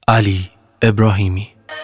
علی ابراهیمی.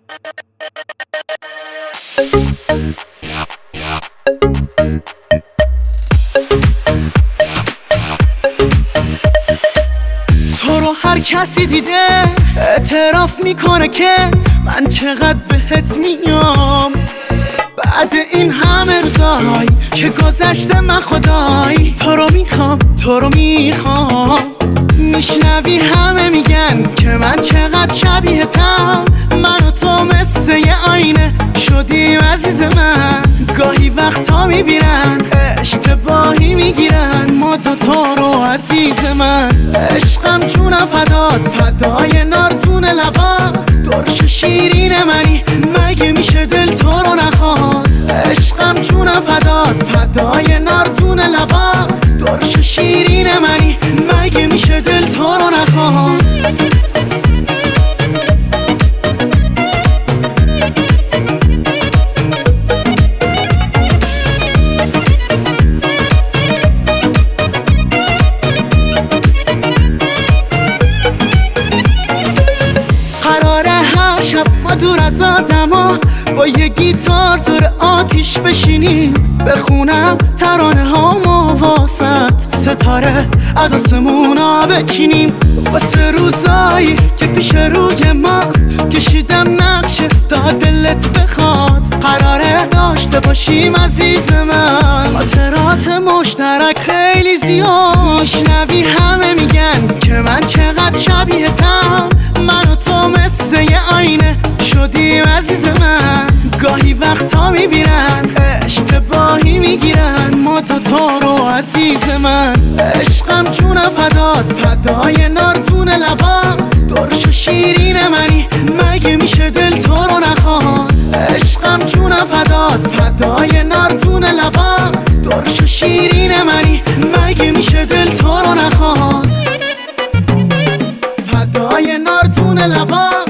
تو رو هر کسی دیده اعتراف میکنه که من چقدر بهت میام. بعد این همه روزای که گذشته من خدای تو رو میخوام، تو رو میخوام. میشنوی همه میگن که من چقدر شبیهتم، من و تو مثل یه آینه شدیم عزیز من. گاهی وقتا میبینن اشتباهی میگیرن ما دوتا رو عزیز من. عشقم جونم فدات، فدای نارتون لبات، درش شیرین منی مگه میشه دل تو رو نخواد. عشقم جونم فدات، فدای نارتون لبات، درش شیرین منی مگه میشه دل تو رو نخواد. ما دور از آدما با یه گیتار دور آتیش بشینیم، بخونم ترانه ها واسط، ستاره از آسمونا بچینیم. واسه روزایی که پیش روی ماست کشیدم نقشه تا دلت بخواد. قراره داشته باشیم عزیز من خاطرات مشترک خیلی زیاد. میشنوی همه میگن که من چقدر شبیهتم، من و تو مثل یه آینه شدیم عزیز من. گاهی وقتا میبینن اشتباهی میگیرن ما دوتا رو عزیز من. عشقم جونم فدات، فدای نارتون لبات، درش و شیرین منی مگه میشه دل تو رو نخواد. عشقم جونم فدات، فدای نارتون لبات، درش و شیرین منی مگه میشه دل تو رو نخواد. فدای نارتون لبات.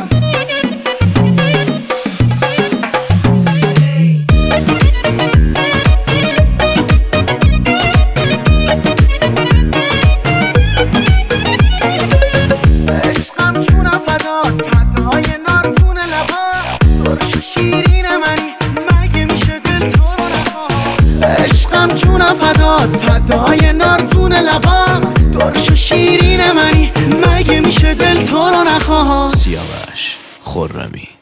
جونم فدات، فدای نارتون لبات، درش و شیرین منی مگه میشه دل تو رو نخواد. سیاوش خرمی.